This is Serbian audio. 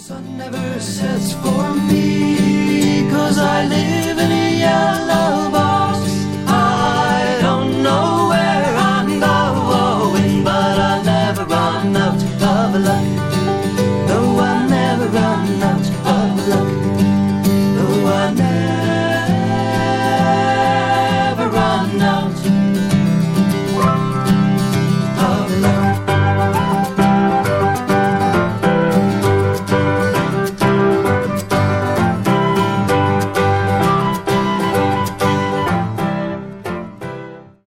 sun never sets for me, 'cause I live in a